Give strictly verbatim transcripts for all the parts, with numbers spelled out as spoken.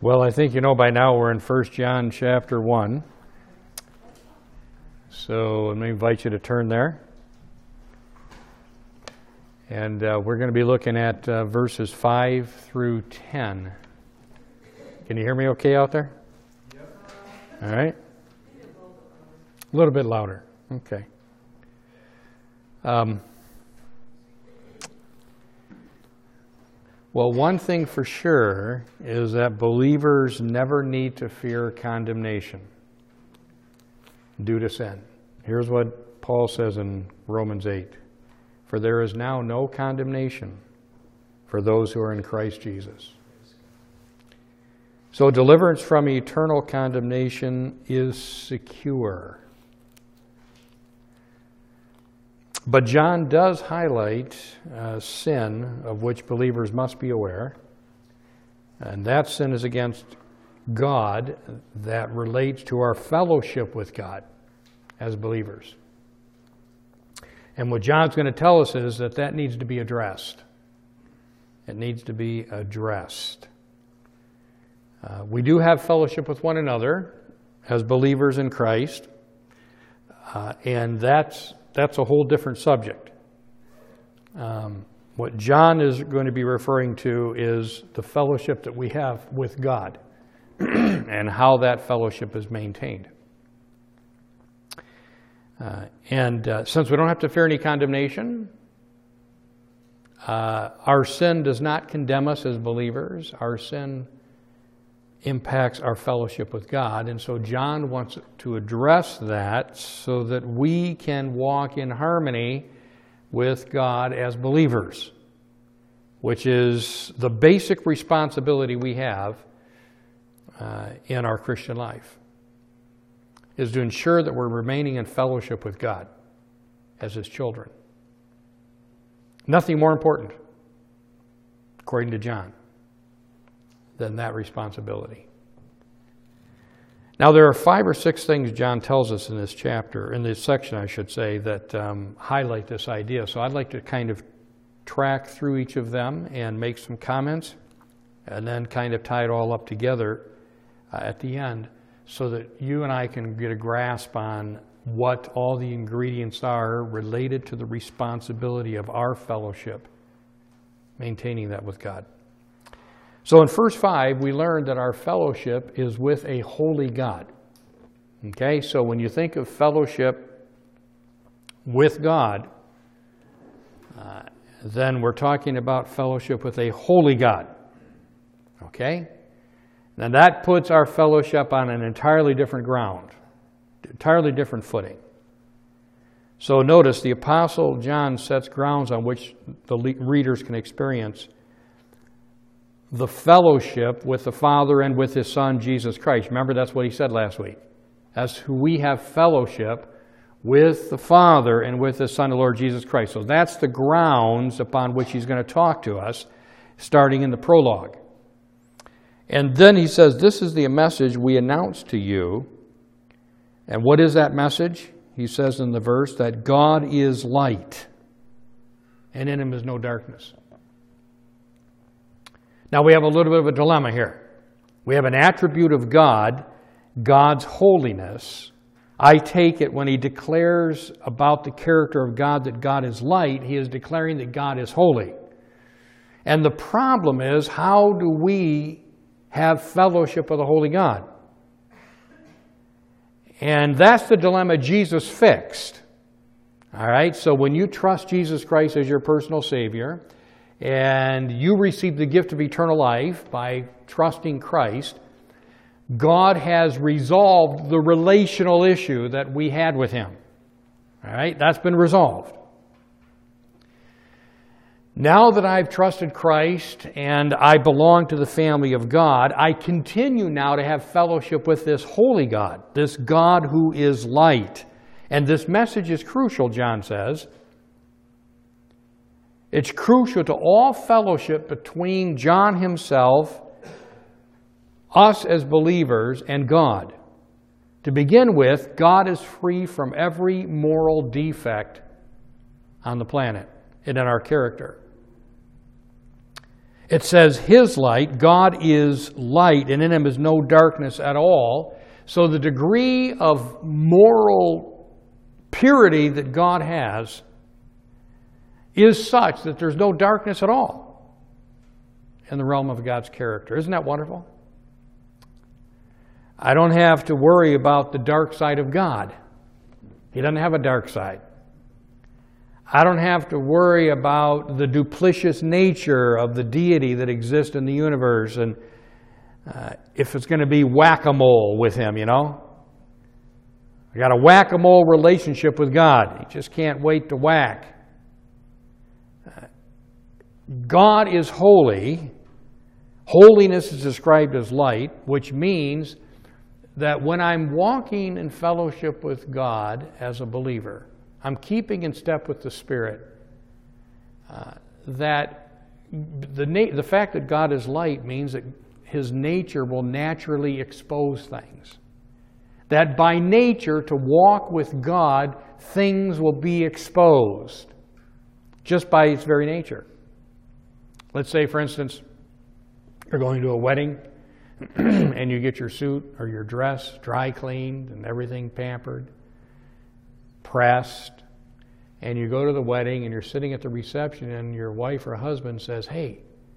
Well, I think you know by now we're in First John chapter one. So let me invite you to turn there. And uh, we're going to be looking at uh, verses five through ten. Can you hear me okay out there? Yep. All right. A little bit louder. Okay. Um, well, one thing for sure is that believers never need to fear condemnation due to sin. Here's what Paul says in Romans eight. For there is now no condemnation for those who are in Christ Jesus. So deliverance from eternal condemnation is secure. But John does highlight uh, sin of which believers must be aware. And that sin is against God that relates to our fellowship with God as believers. And what John's going to tell us is that that needs to be addressed. It needs to be addressed. Uh, we do have fellowship with one another as believers in Christ. Uh, and that's that's a whole different subject. Um, what John is going to be referring to is the fellowship that we have with God and how that fellowship is maintained. Uh, and uh, since we don't have to fear any condemnation, uh, our sin does not condemn us as believers. Our sin impacts our fellowship with God. And so John wants to address that so that we can walk in harmony with God as believers, which is the basic responsibility we have uh, in our Christian life, is to ensure that we're remaining in fellowship with God as His children. Nothing more important, according to John, than that responsibility. Now, there are five or six things John tells us in this chapter, in this section, I should say, that um, highlight this idea. So I'd like to kind of track through each of them and make some comments, and then kind of tie it all up together uh, at the end, so that you and I can get a grasp on what all the ingredients are related to the responsibility of our fellowship, maintaining that with God. So in verse five, we learned that our fellowship is with a holy God. Okay, so when you think of fellowship with God, uh, then we're talking about fellowship with a holy God. Okay? Now that puts our fellowship on an entirely different ground, entirely different footing. So notice the Apostle John sets grounds on which the readers can experience the fellowship with the Father and with His Son, Jesus Christ. Remember, that's what he said last week. That's who we have fellowship with the Father and with His Son, the Lord Jesus Christ. So that's the grounds upon which he's going to talk to us, starting in the prologue. And then he says, this is the message we announce to you. And what is that message? He says in the verse that God is light, and in Him is no darkness. Now we have a little bit of a dilemma here. We have an attribute of God, God's holiness. I take it when he declares about the character of God that God is light, he is declaring that God is holy. And the problem is, how do we have fellowship with a holy God? And that's the dilemma Jesus fixed. All right, so when you trust Jesus Christ as your personal Savior, and you receive the gift of eternal life by trusting Christ, God has resolved the relational issue that we had with Him. All right, that's been resolved. Now that I've trusted Christ and I belong to the family of God, I continue now to have fellowship with this holy God, this God who is light. And this message is crucial, John says. It's crucial to all fellowship between John himself, us as believers, and God. To begin with, God is free from every moral defect on the planet and in our character. It says His light, God is light, and in Him is no darkness at all. So the degree of moral purity that God has is such that there's no darkness at all in the realm of God's character. Isn't that wonderful? I don't have to worry about the dark side of God. He doesn't have a dark side. I don't have to worry about the duplicitous nature of the deity that exists in the universe and uh, if it's going to be whack-a-mole with Him, you know. I got a whack-a-mole relationship with God. He just can't wait to whack. Uh, God is holy. Holiness is described as light, which means that when I'm walking in fellowship with God as a believer, I'm keeping in step with the Spirit, uh, that the, na- the fact that God is light means that His nature will naturally expose things. That by nature, to walk with God, things will be exposed just by its very nature. Let's say, for instance, you're going to a wedding and you get your suit or your dress dry cleaned and everything pampered, pressed, and you go to the wedding and you're sitting at the reception and your wife or husband says, "Hey,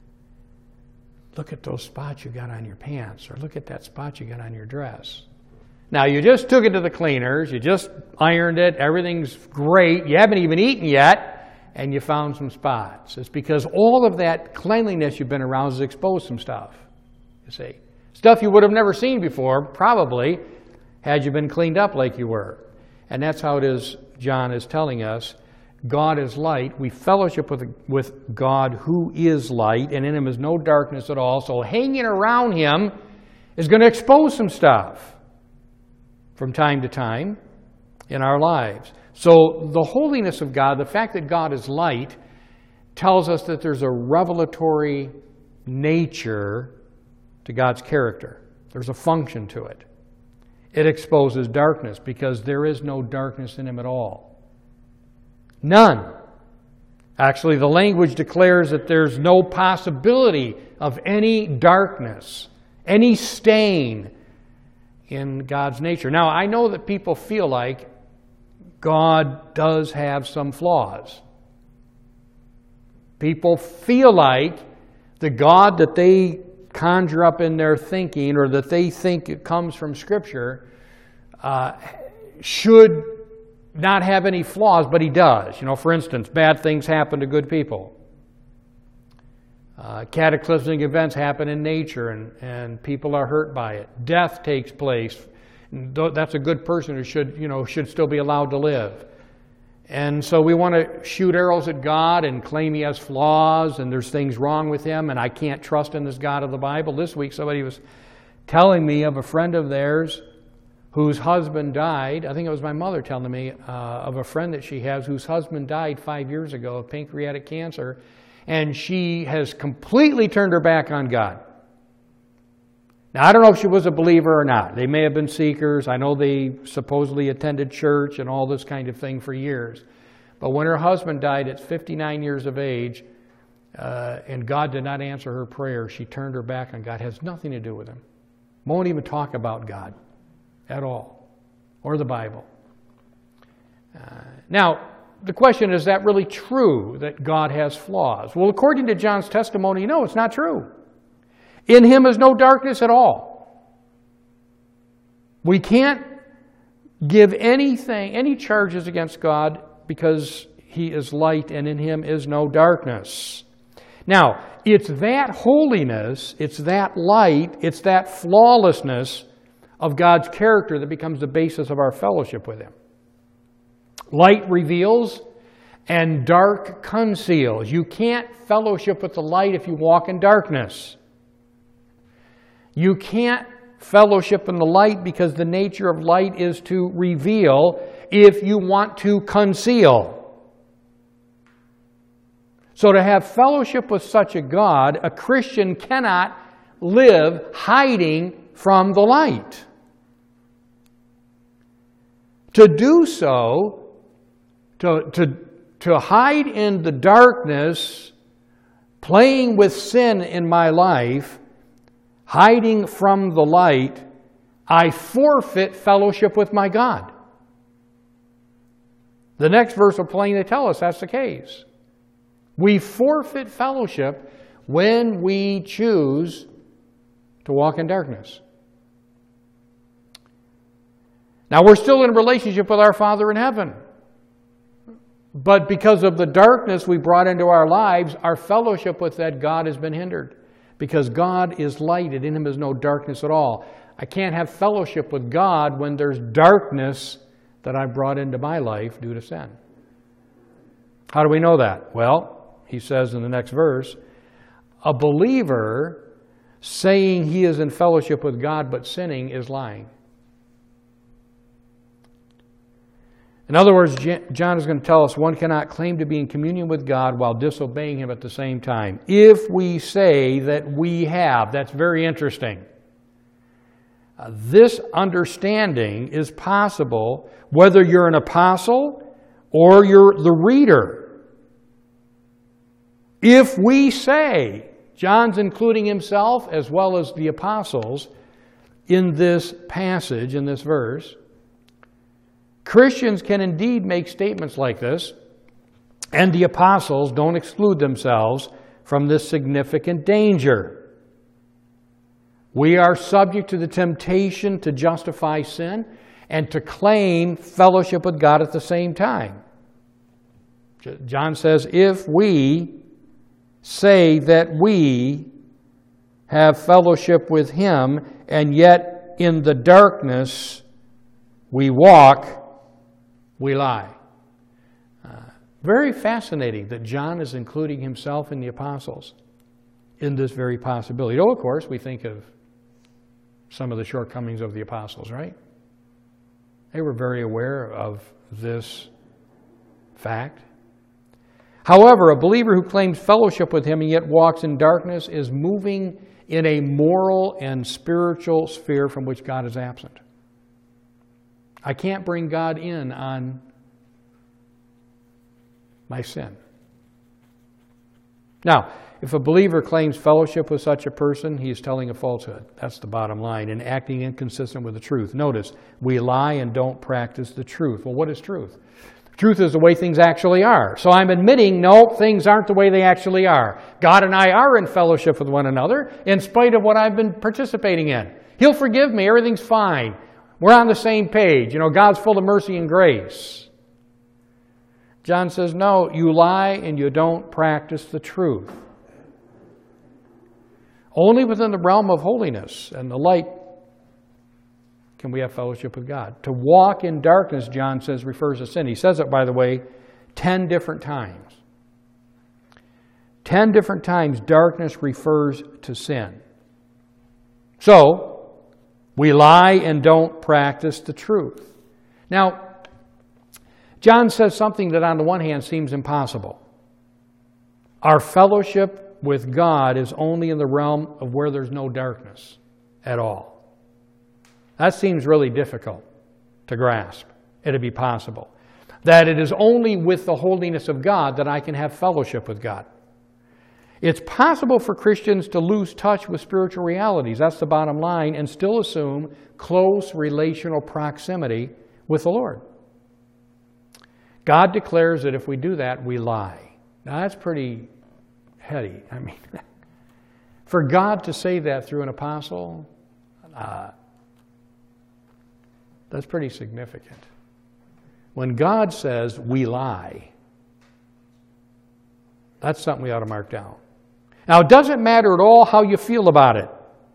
look at those spots you got on your pants," or "Look at that spot you got on your dress." Now, you just took it to the cleaners, you just ironed it, everything's great, you haven't even eaten yet, and you found some spots. It's because all of that cleanliness you've been around has exposed some stuff, you see. Stuff you would have never seen before, probably, had you been cleaned up like you were. And that's how it is, John is telling us. God is light. We fellowship with, with God who is light, and in Him is no darkness at all. So hanging around Him is going to expose some stuff from time to time in our lives. So the holiness of God, the fact that God is light, tells us that there's a revelatory nature to God's character. There's a function to it. It exposes darkness because there is no darkness in Him at all. None. Actually, the language declares that there's no possibility of any darkness, any stain in God's nature. Now, I know that people feel like God does have some flaws. People feel like the God that they conjure up in their thinking, or that they think it comes from Scripture, uh, should not have any flaws, but He does. You know, for instance, bad things happen to good people. Uh, cataclysmic events happen in nature, and, and people are hurt by it. Death takes place. That's a good person who should, you know, should still be allowed to live. And so we want to shoot arrows at God and claim He has flaws and there's things wrong with Him and I can't trust in this God of the Bible. This week somebody was telling me of a friend of theirs whose husband died. I think it was my mother telling me uh, of a friend that she has whose husband died five years ago of pancreatic cancer, and she has completely turned her back on God. Now, I don't know if she was a believer or not. They may have been seekers. I know they supposedly attended church and all this kind of thing for years. But when her husband died at fifty-nine years of age, uh, and God did not answer her prayer, she turned her back on God. It has nothing to do with Him. Won't even talk about God at all, or the Bible. Uh, now, the question is, is that really true that God has flaws? Well, according to John's testimony, no, it's not true. In Him is no darkness at all. We can't give anything, any charges against God because He is light and in Him is no darkness. Now, it's that holiness, it's that light, it's that flawlessness of God's character that becomes the basis of our fellowship with Him. Light reveals and dark conceals. You can't fellowship with the light if you walk in darkness. You can't fellowship in the light because the nature of light is to reveal if you want to conceal. So to have fellowship with such a God, a Christian cannot live hiding from the light. To do so, to, to, to hide in the darkness, playing with sin in my life, hiding from the light, I forfeit fellowship with my God. The next verse will plainly tell us that's the case. We forfeit fellowship when we choose to walk in darkness. Now, we're still in a relationship with our Father in heaven. But because of the darkness we brought into our lives, our fellowship with that God has been hindered. Because God is light, and in Him is no darkness at all. I can't have fellowship with God when there's darkness that I brought into my life due to sin. How do we know that? Well, he says in the next verse, a believer saying he is in fellowship with God but sinning is lying. In other words, John is going to tell us one cannot claim to be in communion with God while disobeying Him at the same time. If we say that we have, that's very interesting. Uh, this understanding is possible whether you're an apostle or you're the reader. If we say, John's including himself as well as the apostles in this passage, in this verse, Christians can indeed make statements like this, and the apostles don't exclude themselves from this significant danger. We are subject to the temptation to justify sin and to claim fellowship with God at the same time. John says, if we say that we have fellowship with Him, and yet in the darkness we walk, we lie. Uh, very fascinating that John is including himself and the apostles in this very possibility. Oh, of course, we think of some of the shortcomings of the apostles, right? They were very aware of this fact. However, a believer who claims fellowship with Him and yet walks in darkness is moving in a moral and spiritual sphere from which God is absent. I can't bring God in on my sin. Now, if a believer claims fellowship with such a person, he is telling a falsehood. That's the bottom line, and acting inconsistent with the truth. Notice, we lie and don't practice the truth. Well, what is truth? Truth is the way things actually are. So I'm admitting, no, things aren't the way they actually are. God and I are in fellowship with one another in spite of what I've been participating in. He'll forgive me. Everything's fine. We're on the same page. You know, God's full of mercy and grace. John says, no, you lie and you don't practice the truth. Only within the realm of holiness and the light can we have fellowship with God. To walk in darkness, John says, refers to sin. He says it, by the way, ten different times. Ten different times darkness refers to sin. So, we lie and don't practice the truth. Now, John says something that on the one hand seems impossible. Our fellowship with God is only in the realm of where there's no darkness at all. That seems really difficult to grasp. It'd be possible. That it is only with the holiness of God that I can have fellowship with God. It's possible for Christians to lose touch with spiritual realities, that's the bottom line, and still assume close relational proximity with the Lord. God declares that if we do that, we lie. Now that's pretty heady. I mean, for God to say that through an apostle, uh, that's pretty significant. When God says we lie, that's something we ought to mark down. Now, it doesn't matter at all how you feel about it.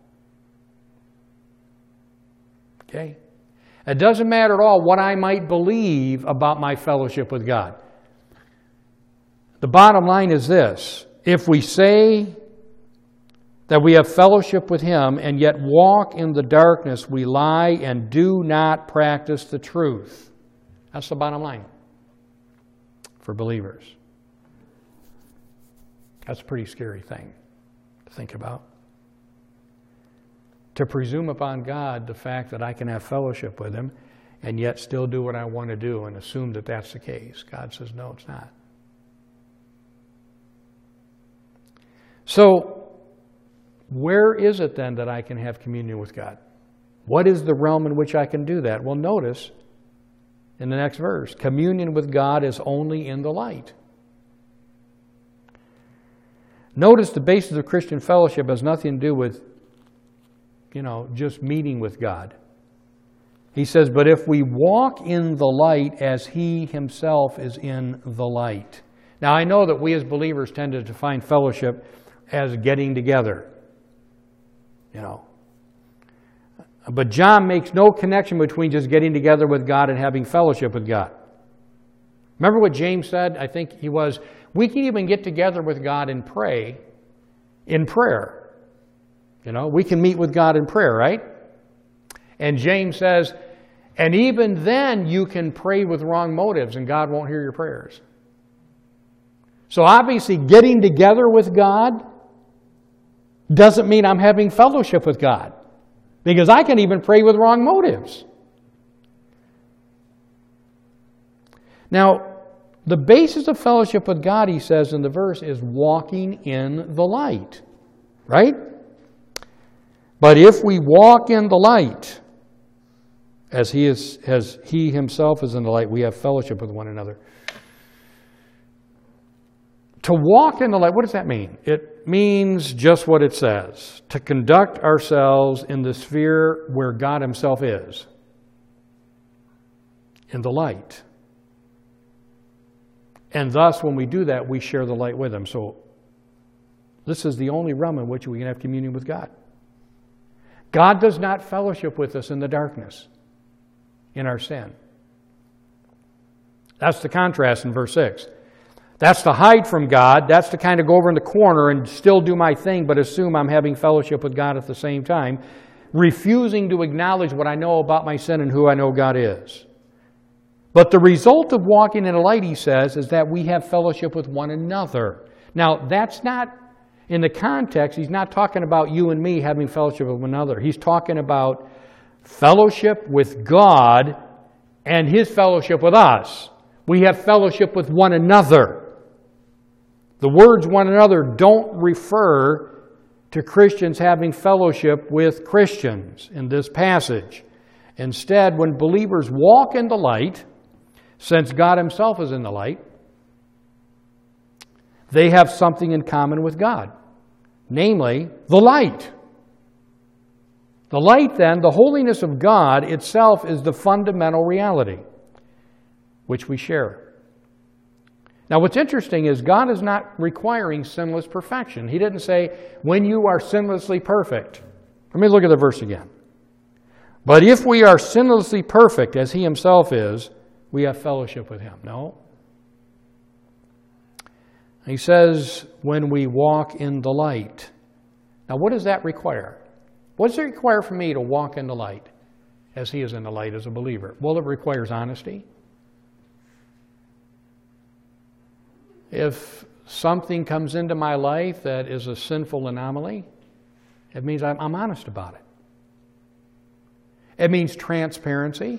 Okay? It doesn't matter at all what I might believe about my fellowship with God. The bottom line is this. If we say that we have fellowship with Him and yet walk in the darkness, we lie and do not practice the truth. That's the bottom line for believers. That's a pretty scary thing to think about. To presume upon God the fact that I can have fellowship with Him and yet still do what I want to do and assume that that's the case. God says, no, it's not. So, where is it then that I can have communion with God? What is the realm in which I can do that? Well, notice in the next verse, communion with God is only in the light. Notice the basis of Christian fellowship has nothing to do with, you know, just meeting with God. He says, but if we walk in the light as He Himself is in the light. Now, I know that we as believers tend to define fellowship as getting together, you know. But John makes no connection between just getting together with God and having fellowship with God. Remember what James said? I think he was, we can even get together with God and pray in prayer. You know, we can meet with God in prayer, right? And James says, and even then you can pray with wrong motives and God won't hear your prayers. So obviously getting together with God doesn't mean I'm having fellowship with God. Because I can even pray with wrong motives. Now, the basis of fellowship with God, he says in the verse, is walking in the light. Right? But if we walk in the light, as he is, as he himself is in the light, we have fellowship with one another. To walk in the light, what does that mean? It means just what it says. To conduct ourselves in the sphere where God Himself is. In the light. And thus, when we do that, we share the light with Him. So, this is the only realm in which we can have communion with God. God does not fellowship with us in the darkness, in our sin. That's the contrast in verse six. That's to hide from God. That's to kind of go over in the corner and still do my thing, but assume I'm having fellowship with God at the same time, refusing to acknowledge what I know about my sin and who I know God is. But the result of walking in the light, he says, is that we have fellowship with one another. Now, that's not, in the context, he's not talking about you and me having fellowship with one another. He's talking about fellowship with God and His fellowship with us. We have fellowship with one another. The words one another don't refer to Christians having fellowship with Christians in this passage. Instead, when believers walk in the light, since God Himself is in the light, they have something in common with God, namely the light. The light, then, the holiness of God itself is the fundamental reality which we share. Now, what's interesting is God is not requiring sinless perfection. He didn't say, when you are sinlessly perfect. Let me look at the verse again. But if we are sinlessly perfect, as He Himself is, we have fellowship with Him. No. He says, when we walk in the light. Now, what does that require? What does it require for me to walk in the light as He is in the light as a believer? Well, it requires honesty. If something comes into my life that is a sinful anomaly, it means I'm, I'm honest about it. It means transparency.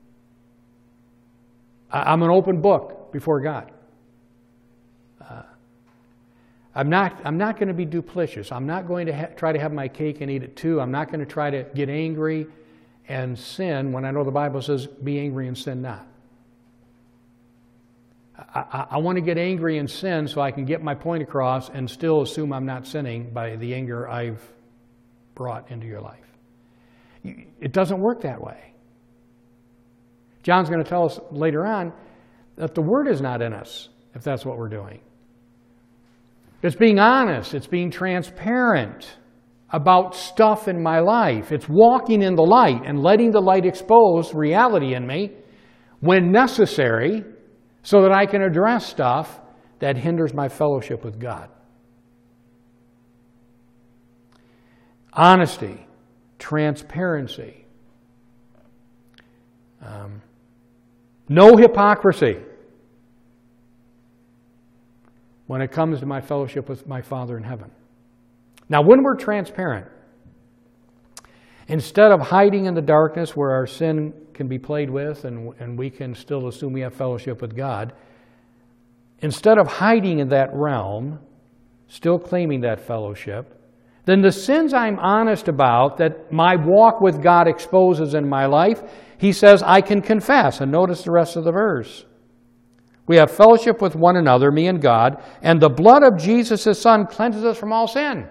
I, I'm an open book before God. Uh, I'm not, I'm not going to be duplicitous. I'm not going to ha- try to have my cake and eat it too. I'm not going to try to get angry and sin when I know the Bible says, be angry and sin not. I, I want to get angry and sin so I can get my point across and still assume I'm not sinning by the anger I've brought into your life. It doesn't work that way. John's going to tell us later on that the Word is not in us if that's what we're doing. It's being honest. It's being transparent about stuff in my life. It's walking in the light and letting the light expose reality in me when necessary, so that I can address stuff that hinders my fellowship with God. Honesty, transparency, um, no hypocrisy when it comes to my fellowship with my Father in heaven. Now, when we're transparent, instead of hiding in the darkness where our sin can be played with and, and we can still assume we have fellowship with God, instead of hiding in that realm, still claiming that fellowship, then the sins I'm honest about, that my walk with God exposes in my life, he says I can confess. And notice the rest of the verse. We have fellowship with one another, me and God, and the blood of Jesus, his Son, cleanses us from all sin.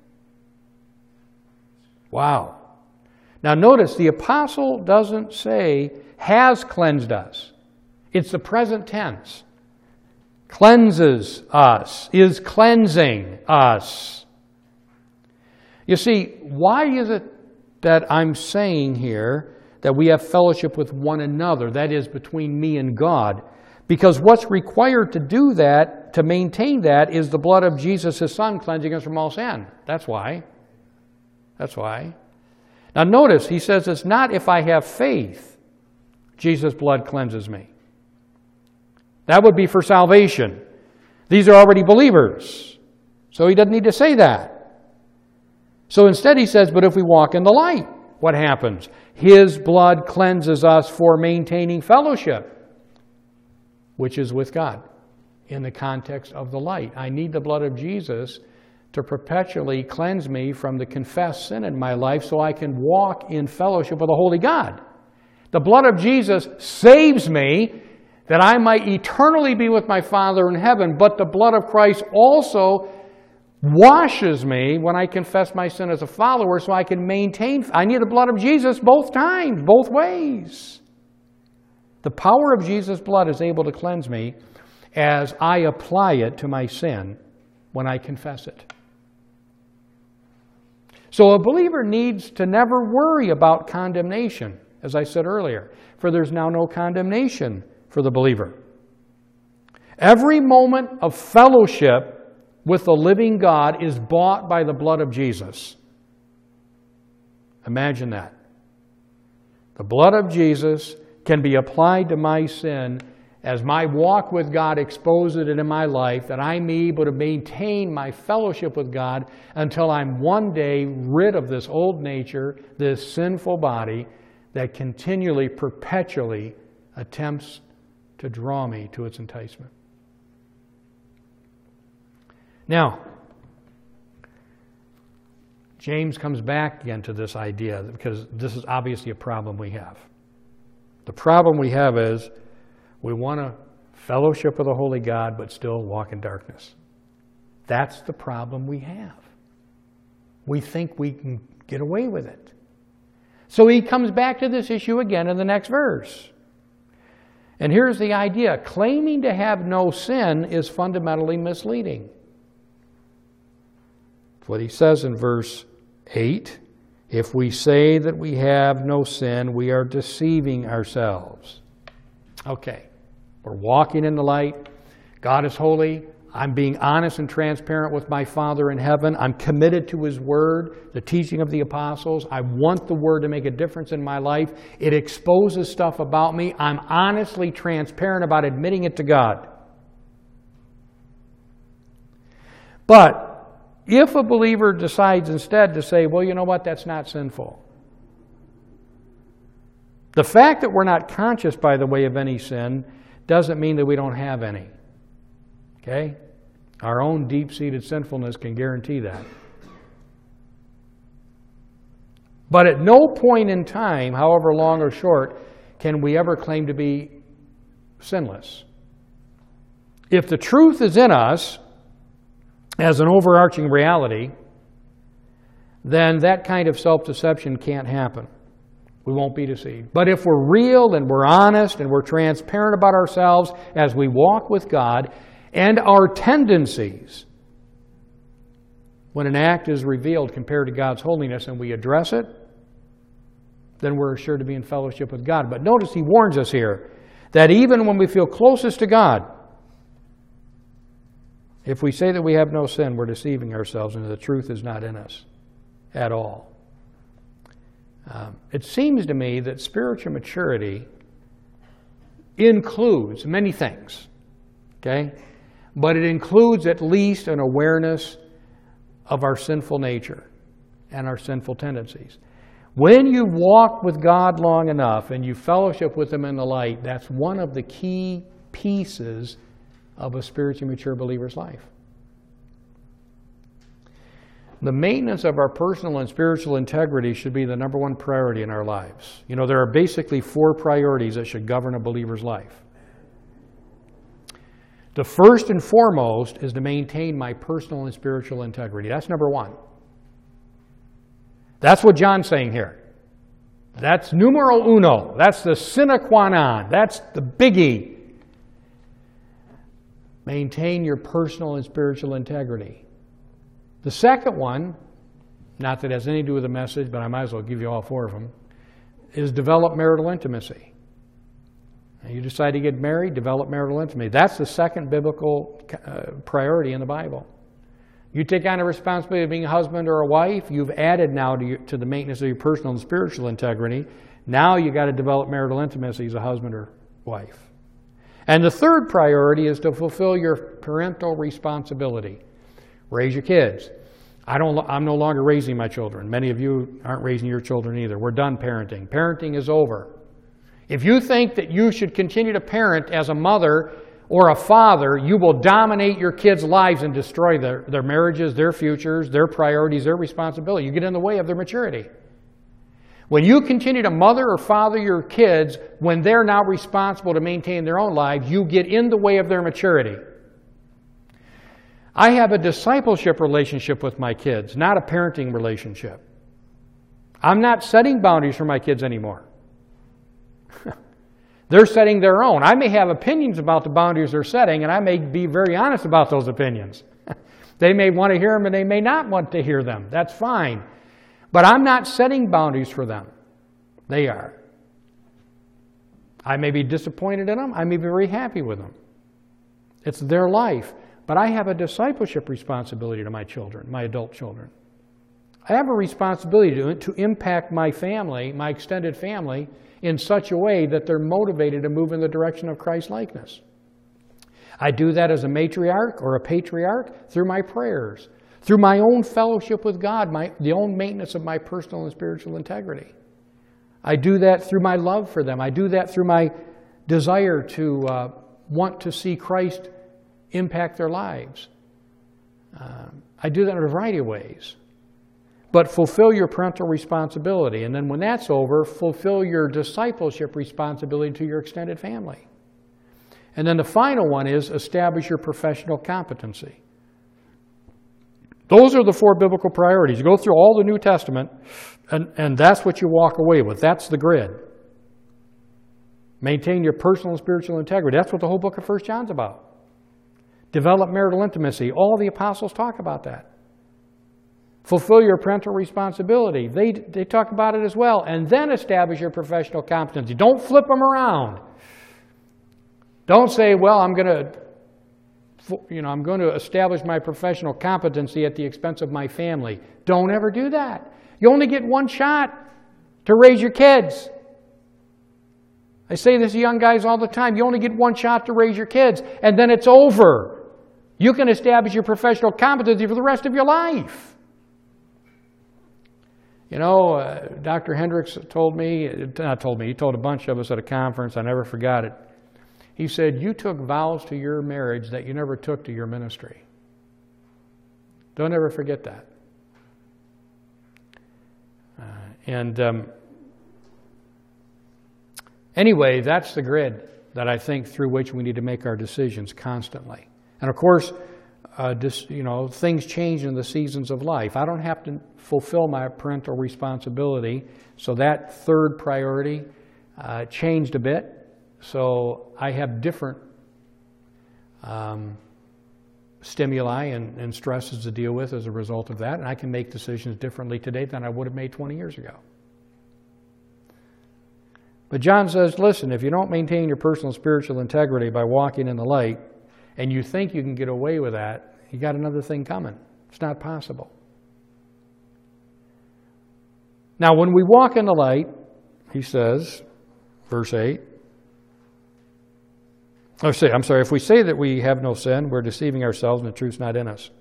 Wow. Now notice, the apostle doesn't say has cleansed us. It's the present tense. Cleanses us, is cleansing us. You see, why is it that I'm saying here that we have fellowship with one another, that is, between me and God? Because what's required to do that, to maintain that, is the blood of Jesus, his Son, cleansing us from all sin. That's why. That's why. Now notice, he says it's not if I have faith, Jesus' blood cleanses me. That would be for salvation. These are already believers. So he doesn't need to say that. So instead he says, but if we walk in the light, what happens? His blood cleanses us for maintaining fellowship, which is with God, in the context of the light. I need the blood of Jesus to perpetually cleanse me from the confessed sin in my life so I can walk in fellowship with the Holy God. The blood of Jesus saves me that I might eternally be with my Father in heaven, but the blood of Christ also washes me when I confess my sin as a follower so I can maintain. I need the blood of Jesus both times, both ways. The power of Jesus' blood is able to cleanse me as I apply it to my sin when I confess it. So a believer needs to never worry about condemnation, as I said earlier, for there's now no condemnation for the believer. Every moment of fellowship with the living God is bought by the blood of Jesus. Imagine that. The blood of Jesus can be applied to my sin as my walk with God exposes it in my life, that I may be able to maintain my fellowship with God until I'm one day rid of this old nature, this sinful body that continually, perpetually attempts to draw me to its enticement. Now, James comes back again to this idea because this is obviously a problem we have. The problem we have is we want to fellowship with the Holy God but still walk in darkness. That's the problem we have. We think we can get away with it. So he comes back to this issue again in the next verse. And here's the idea. Claiming to have no sin is fundamentally misleading. What he says in verse eight, if we say that we have no sin, we are deceiving ourselves. Okay, we're walking in the light. God is holy. I'm being honest and transparent with my Father in heaven. I'm committed to his word, the teaching of the apostles. I want the word to make a difference in my life. It exposes stuff about me. I'm honestly transparent about admitting it to God. But if a believer decides instead to say, well, you know what, that's not sinful. The fact that we're not conscious, by the way, of any sin doesn't mean that we don't have any. Okay? Our own deep-seated sinfulness can guarantee that. But at no point in time, however long or short, can we ever claim to be sinless. If the truth is in us, as an overarching reality, then that kind of self-deception can't happen. We won't be deceived. But if we're real and we're honest and we're transparent about ourselves as we walk with God and our tendencies, when an act is revealed compared to God's holiness and we address it, then we're assured to be in fellowship with God. But notice he warns us here that even when we feel closest to God, if we say that we have no sin, we're deceiving ourselves and the truth is not in us at all. Um, it seems to me that spiritual maturity includes many things, okay? But it includes at least an awareness of our sinful nature and our sinful tendencies. When you walk with God long enough and you fellowship with him in the light, that's one of the key pieces of a spiritually mature believer's life. The maintenance of our personal and spiritual integrity should be the number one priority in our lives. You know, there are basically four priorities that should govern a believer's life. The first and foremost is to maintain my personal and spiritual integrity. That's number one. That's what John's saying here. That's numero uno. That's the sine qua non. That's the biggie. Maintain your personal and spiritual integrity. The second one, not that it has anything to do with the message, but I might as well give you all four of them, is develop marital intimacy. Now you decide to get married, develop marital intimacy. That's the second biblical uh, priority in the Bible. You take on the responsibility of being a husband or a wife, you've added now to, your, to the maintenance of your personal and spiritual integrity. Now you've got to develop marital intimacy as a husband or wife. And the third priority is to fulfill your parental responsibility. Raise your kids. I don't, I'm no longer raising my children. Many of you aren't raising your children either. We're done parenting. Parenting is over. If you think that you should continue to parent as a mother or a father, you will dominate your kids' lives and destroy their, their marriages, their futures, their priorities, their responsibility. You get in the way of their maturity. When you continue to mother or father your kids when they're now responsible to maintain their own lives, you get in the way of their maturity. I have a discipleship relationship with my kids, not a parenting relationship. I'm not setting boundaries for my kids anymore. They're setting their own. I may have opinions about the boundaries they're setting, and I may be very honest about those opinions. They may want to hear them, and they may not want to hear them. That's fine. But I'm not setting boundaries for them. They are. I may be disappointed in them. I may be very happy with them. It's their life. But I have a discipleship responsibility to my children, my adult children. I have a responsibility to, to impact my family, my extended family, in such a way that they're motivated to move in the direction of Christ-likeness. I do that as a matriarch or a patriarch through my prayers, through my own fellowship with God, my, the own maintenance of my personal and spiritual integrity. I do that through my love for them. I do that through my desire to uh, want to see Christ impact their lives. Uh, I do that in a variety of ways. But fulfill your parental responsibility. And then when that's over, fulfill your discipleship responsibility to your extended family. And then the final one is establish your professional competency. Those are the four biblical priorities. You go through all the New Testament, and, and that's what you walk away with. That's the grid. Maintain your personal and spiritual integrity. That's what the whole book of First John's about. Develop marital intimacy. All the apostles talk about that. Fulfill your parental responsibility. They, they talk about it as well. And then establish your professional competency. Don't flip them around. Don't say, well, I'm going to, you know, I'm going to establish my professional competency at the expense of my family. Don't ever do that. You only get one shot to raise your kids. I say this to young guys all the time. You only get one shot to raise your kids, and then it's over. You can establish your professional competency for the rest of your life. You know, uh, Doctor Hendricks told me, not told me, he told a bunch of us at a conference, I never forgot it. He said, you took vows to your marriage that you never took to your ministry. Don't ever forget that. Uh, and um, anyway, that's the grid that I think through which we need to make our decisions constantly. And of course, uh, dis, you know, things change in the seasons of life. I don't have to fulfill my parental responsibility, so that third priority uh, changed a bit. So I have different um, stimuli and, and stresses to deal with as a result of that, and I can make decisions differently today than I would have made twenty years ago. But John says, listen, if you don't maintain your personal spiritual integrity by walking in the light, and you think you can get away with that, you got another thing coming. It's not possible. Now, when we walk in the light, he says, verse eight, oh, say, I'm sorry, if we say that we have no sin, we're deceiving ourselves and the truth's not in us.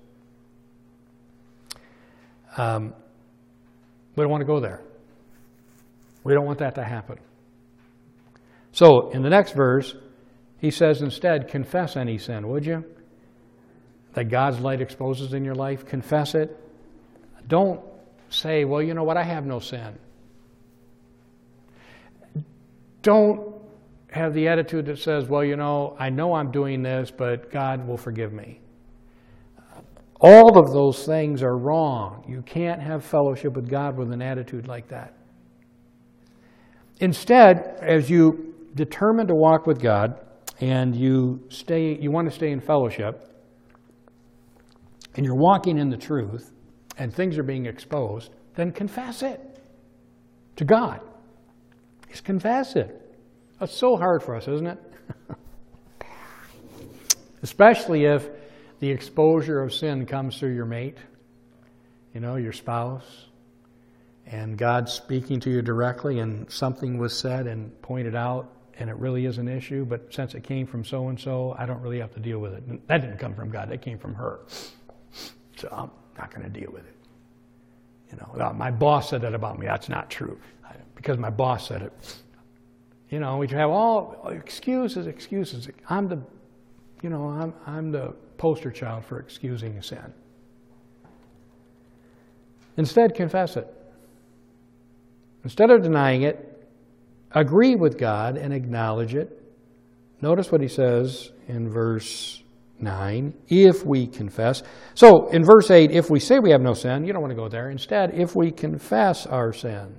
Um, we don't want to go there. We don't want that to happen. So, in the next verse, he says instead, confess any sin, would you? That God's light exposes in your life. Confess it. Don't say, well, you know what, I have no sin. Don't have the attitude that says, well, you know, I know I'm doing this, but God will forgive me. All of those things are wrong. You can't have fellowship with God with an attitude like that. Instead, as you determine to walk with God and you stay, you want to stay in fellowship, and you're walking in the truth, and things are being exposed, then confess it to God. Just confess it. That's so hard for us, isn't it? Especially if the exposure of sin comes through your mate, you know, your spouse, and God's speaking to you directly and something was said and pointed out and it really is an issue, but since it came from so-and-so, I don't really have to deal with it. And that didn't come from God, that came from her. So I'm not going to deal with it. You know, my boss said that about me. That's not true. Because my boss said it. You know, we have all excuses, excuses. I'm the, you know, I'm, I'm the poster child for excusing a sin. Instead, confess it. Instead of denying it, agree with God and acknowledge it. Notice what he says in verse nine, if we confess. So in verse eight, if we say we have no sin, you don't want to go there. Instead, if we confess our sins.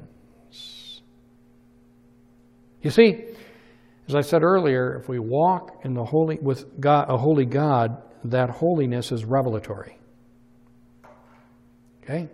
You see, as I said earlier, if we walk in the holy with God, a holy God, that holiness is revelatory. Okay?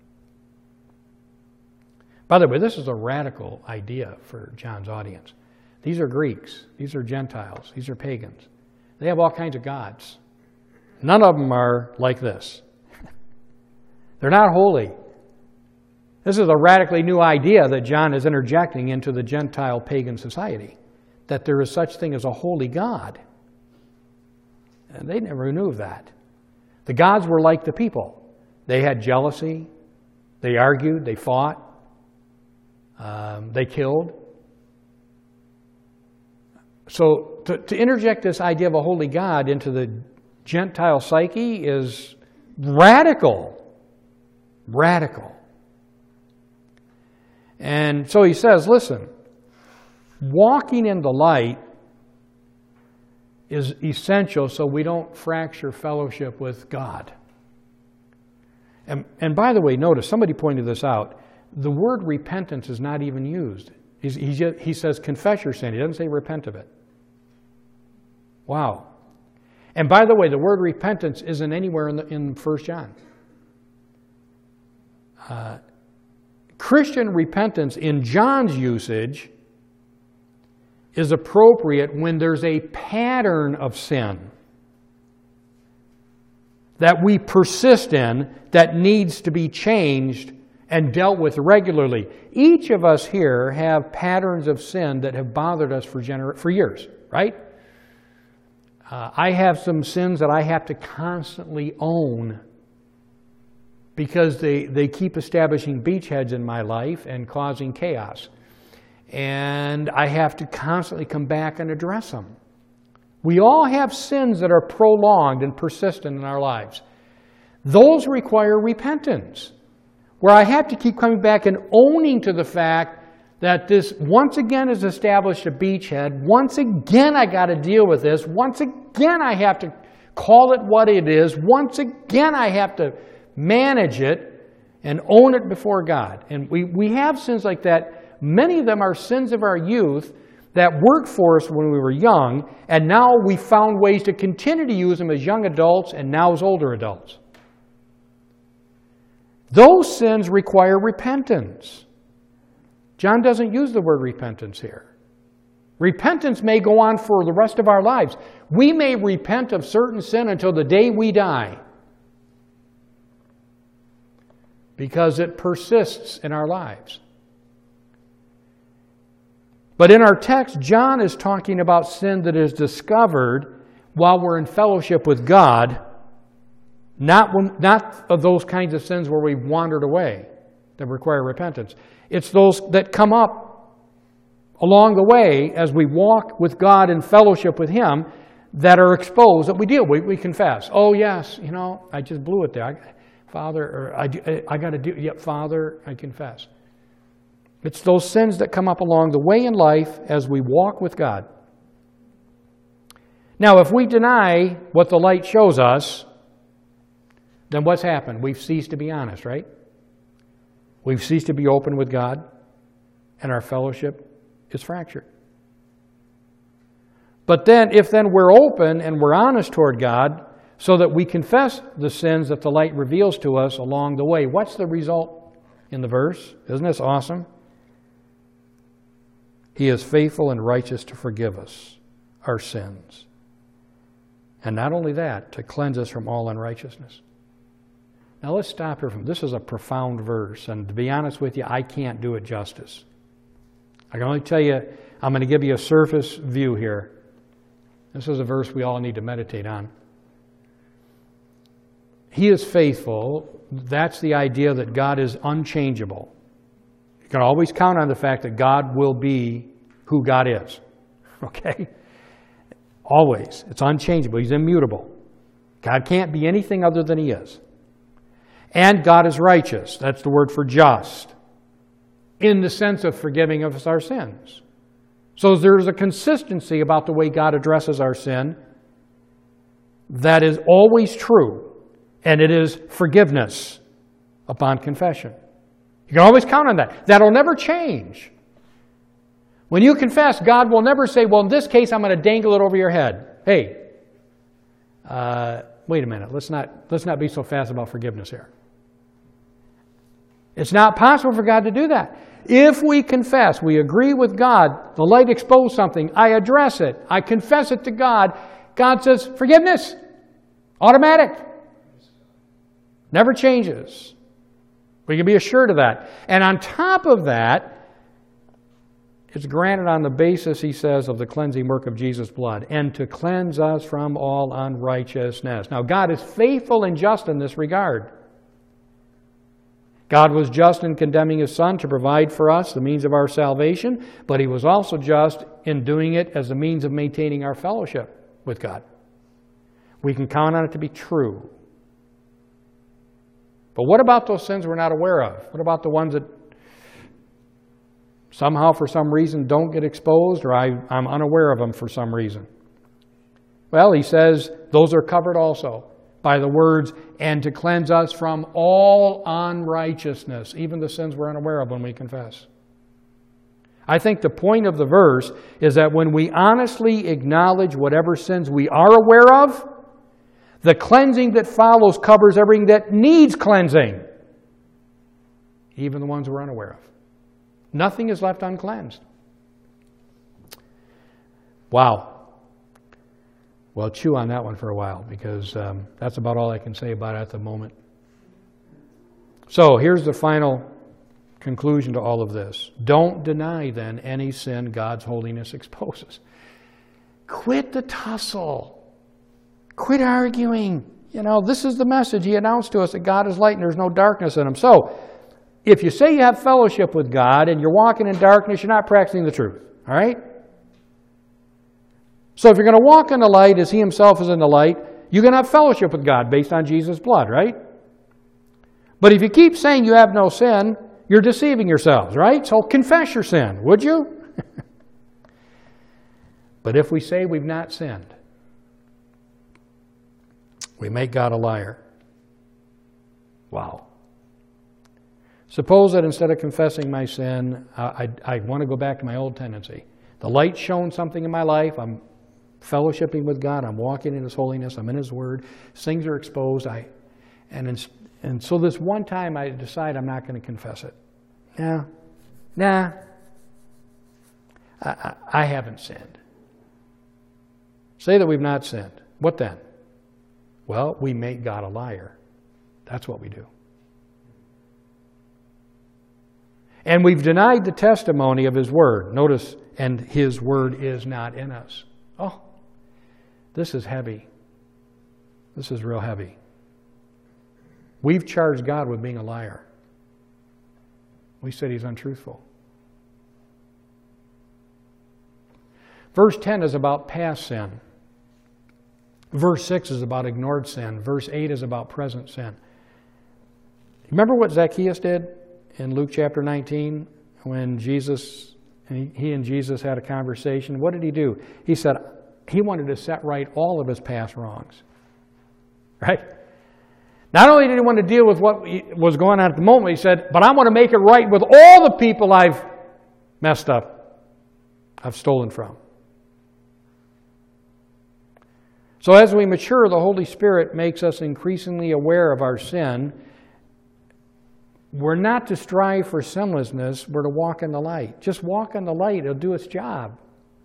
By the way, this is a radical idea for John's audience. These are Greeks. These are Gentiles. These are pagans. They have all kinds of gods. None of them are like this. They're not holy. This is a radically new idea that John is interjecting into the Gentile pagan society, that there is such thing as a holy God. And they never knew of that. The gods were like the people. They had jealousy. They argued. They fought. Um, they killed. So to, to interject this idea of a holy God into the Gentile psyche is radical. Radical. And so he says, listen, walking in the light is essential so we don't fracture fellowship with God. And, and by the way, notice, somebody pointed this out, the word repentance is not even used. He's, he, just, he says confess your sin. He doesn't say repent of it. Wow. And by the way, the word repentance isn't anywhere in, the, in First John. Uh, Christian repentance in John's usage is appropriate when there's a pattern of sin that we persist in that needs to be changed and dealt with regularly. Each of us here have patterns of sin that have bothered us for, gener- for years, right? Uh, I have some sins that I have to constantly own because they, they keep establishing beachheads in my life and causing chaos. And I have to constantly come back and address them. We all have sins that are prolonged and persistent in our lives. Those require repentance, where I have to keep coming back and owning to the fact that this once again has established a beachhead. Once again I got to deal with this. Once again I have to call it what it is. Once again I have to manage it and own it before God. And we, we have sins like that. Many of them are sins of our youth that worked for us when we were young, and now we found ways to continue to use them as young adults and now as older adults. Those sins require repentance. John doesn't use the word repentance here. Repentance may go on for the rest of our lives. We may repent of certain sin until the day we die, because it persists in our lives. But in our text, John is talking about sin that is discovered while we're in fellowship with God, not, when, not of those kinds of sins where we've wandered away that require repentance. It's those that come up along the way as we walk with God in fellowship with Him that are exposed, that we deal with, we confess. Oh yes, you know, I just blew it there. I, Father, or I, I got to do, yep, Father, I confess. It's those sins that come up along the way in life as we walk with God. Now, if we deny what the light shows us, then what's happened? We've ceased to be honest, right? We've ceased to be open with God, and our fellowship is fractured. But then, if then we're open and we're honest toward God, so that we confess the sins that the light reveals to us along the way, what's the result in the verse? Isn't this awesome? He is faithful and righteous to forgive us our sins. And not only that, to cleanse us from all unrighteousness. Now let's stop here. From this is a profound verse, and to be honest with you, I can't do it justice. I can only tell you, I'm going to give you a surface view here. This is a verse we all need to meditate on. He is faithful. That's the idea that God is unchangeable. You can always count on the fact that God will be who God is. Okay? Always. It's unchangeable. He's immutable. God can't be anything other than He is. And God is righteous. That's the word for just. In the sense of forgiving us our sins. So there's a consistency about the way God addresses our sin that is always true. And it is forgiveness upon confession. You can always count on that. That'll never change. When you confess, God will never say, well, in this case, I'm going to dangle it over your head. Hey, uh, wait a minute. Let's not, let's not be so fast about forgiveness here. It's not possible for God to do that. If we confess, we agree with God, the light exposed something, I address it, I confess it to God, God says, forgiveness. Automatic. Never changes. We can be assured of that. And on top of that, it's granted on the basis, he says, of the cleansing work of Jesus' blood, and to cleanse us from all unrighteousness. Now, God is faithful and just in this regard. God was just in condemning His Son to provide for us the means of our salvation, but He was also just in doing it as a means of maintaining our fellowship with God. We can count on it to be true. But what about those sins we're not aware of? What about the ones that somehow, for some reason, don't get exposed, or I, I'm unaware of them for some reason? Well, he says those are covered also by the words, and to cleanse us from all unrighteousness, even the sins we're unaware of when we confess. I think the point of the verse is that when we honestly acknowledge whatever sins we are aware of, the cleansing that follows covers everything that needs cleansing, even the ones we're unaware of. Nothing is left uncleansed. Wow. Well, chew on that one for a while, because um, that's about all I can say about it at the moment. So here's the final conclusion to all of this. Don't deny, then, any sin God's holiness exposes. Quit the tussle. Quit arguing. You know, this is the message He announced to us, that God is light and there's no darkness in Him. So, if you say you have fellowship with God and you're walking in darkness, you're not practicing the truth. All right? So if you're going to walk in the light as He Himself is in the light, you're going to have fellowship with God based on Jesus' blood, right? But if you keep saying you have no sin, you're deceiving yourselves, right? So confess your sin, would you? But if we say we've not sinned, we make God a liar. Wow. Suppose that instead of confessing my sin, I, I, I want to go back to my old tendency. The light's shown something in my life. I'm fellowshipping with God. I'm walking in His holiness. I'm in His Word. Things are exposed. I, and, in, and so this one time I decide I'm not going to confess it. Nah. Nah. I, I, I haven't sinned. Say that we've not sinned. What then? Well, we make God a liar. That's what we do. And we've denied the testimony of His Word. Notice, and His Word is not in us. Oh, this is heavy. This is real heavy. We've charged God with being a liar. We said He's untruthful. Verse ten is about past sin. Verse six is about ignored sin. Verse eight is about present sin. Remember what Zacchaeus did in Luke chapter nineteen when Jesus, and he and Jesus had a conversation? What did he do? He said he wanted to set right all of his past wrongs. Right? Not only did he want to deal with what was going on at the moment, he said, but I want to make it right with all the people I've messed up, I've stolen from. So as we mature, the Holy Spirit makes us increasingly aware of our sin. We're not to strive for sinlessness, we're to walk in the light. Just walk in the light, it'll do its job.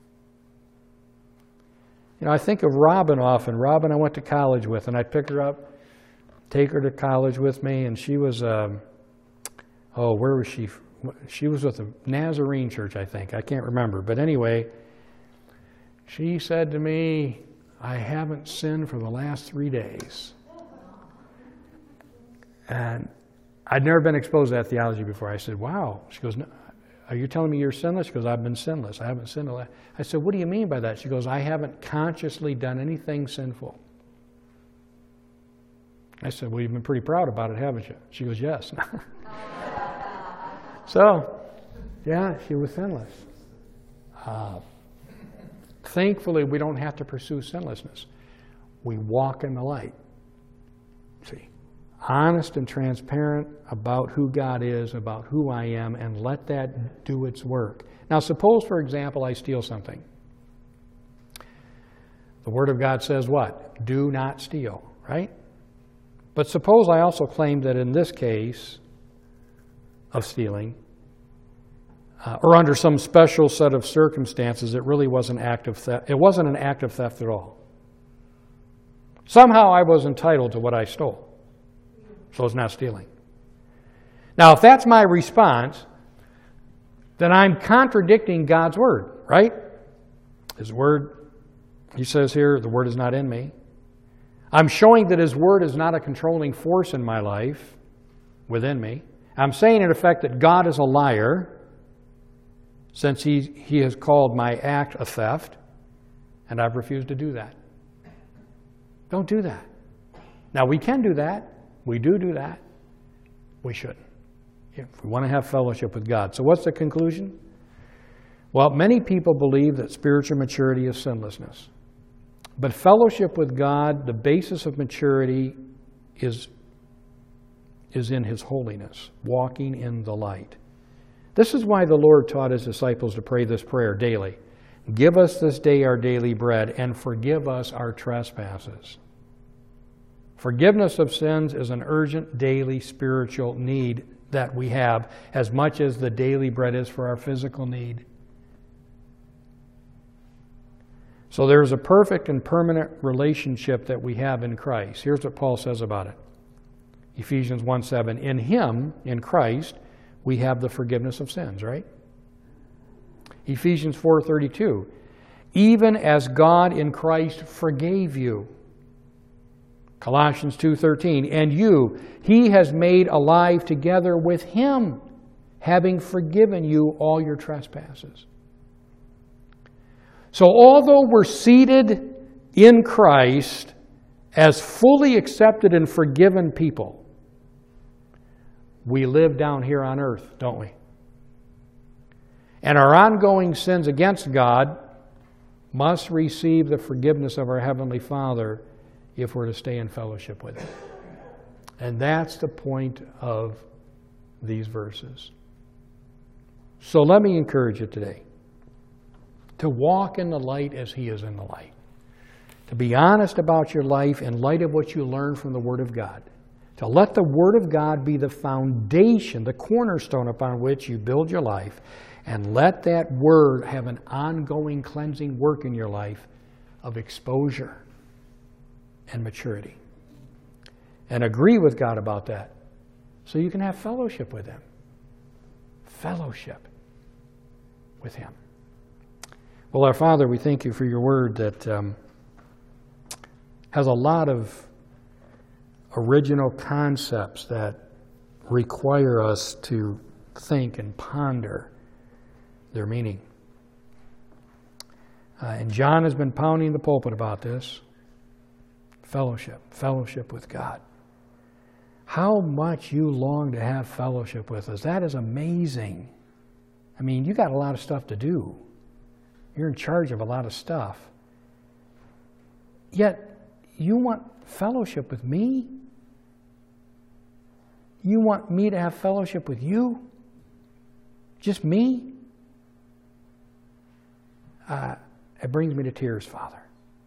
You know, I think of Robin often. Robin I went to college with, and I'd pick her up, take her to college with me, and she was, um, oh, where was she? She was with the Nazarene church, I think. I can't remember. But anyway, she said to me, I haven't sinned for the last three days. And I'd never been exposed to that theology before. I said, wow. She goes, no, are you telling me you're sinless? She goes, I've been sinless. I haven't sinned. I said, what do you mean by that? She goes, I haven't consciously done anything sinful. I said, well, you've been pretty proud about it, haven't you? She goes, yes. So, yeah, she was sinless. Uh, thankfully, we don't have to pursue sinlessness. We walk in the light. See, honest and transparent about who God is, about who I am, and let that do its work. Now, suppose, for example, I steal something. The Word of God says what? Do not steal, right? But suppose I also claim that in this case of stealing, uh, or under some special set of circumstances, it really was an act of theft. It wasn't an act of theft at all. Somehow I was entitled to what I stole. So it's not stealing. Now, if that's my response, then I'm contradicting God's Word, right? His Word, he says here, the Word is not in me. I'm showing that His Word is not a controlling force in my life, within me. I'm saying, in effect, that God is a liar, since He, he has called my act a theft, and I've refused to do that. Don't do that. Now, we can do that. We do do that. We shouldn't. If we want to have fellowship with God. So what's the conclusion? Well, many people believe that spiritual maturity is sinlessness. But fellowship with God, the basis of maturity is, is in His holiness, walking in the light. This is why the Lord taught His disciples to pray this prayer daily. Give us this day our daily bread, and forgive us our trespasses. Forgiveness of sins is an urgent daily spiritual need that we have, as much as the daily bread is for our physical need. So there's a perfect and permanent relationship that we have in Christ. Here's what Paul says about it. Ephesians one seven. In Him, in Christ, we have the forgiveness of sins, right? Ephesians four thirty-two. Even as God in Christ forgave you. Colossians two thirteen. And you, He has made alive together with Him, having forgiven you all your trespasses. So although we're seated in Christ as fully accepted and forgiven people, we live down here on earth, don't we? And our ongoing sins against God must receive the forgiveness of our Heavenly Father if we're to stay in fellowship with Him. And that's the point of these verses. So let me encourage you today to walk in the light as He is in the light. To be honest about your life in light of what you learn from the Word of God. To let the Word of God be the foundation, the cornerstone upon which you build your life. And let that Word have an ongoing cleansing work in your life of exposure and maturity. And agree with God about that so you can have fellowship with Him. Fellowship with Him. Well, our Father, we thank You for Your Word that um, has a lot of original concepts that require us to think and ponder their meaning. Uh, and John has been pounding the pulpit about this. Fellowship, fellowship with God. how much you long to have fellowship with us. That is amazing. I mean, you got a lot of stuff to do. You're in charge of a lot of stuff. Yet, you want fellowship with me? You want me to have fellowship with you? Just me? Uh, it brings me to tears, Father.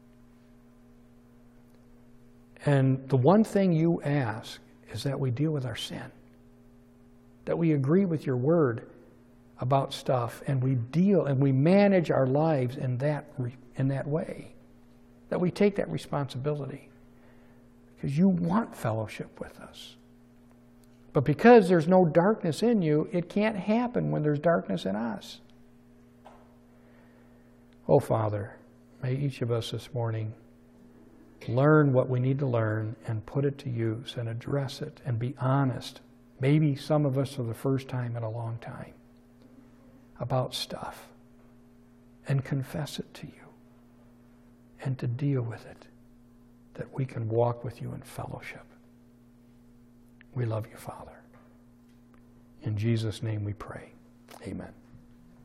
And the one thing you ask is that we deal with our sin. That we agree with your word about stuff, and we deal and we manage our lives in that, in that way. That we take that responsibility. Because you want fellowship with us. But because there's no darkness in you, it can't happen when there's darkness in us. Oh, Father, may each of us this morning learn what we need to learn and put it to use and address it and be honest. Maybe some of us for the first time in a long time about stuff, and confess it to you and to deal with it, that we can walk with you in fellowship. We love you, Father. In Jesus' name we pray. Amen.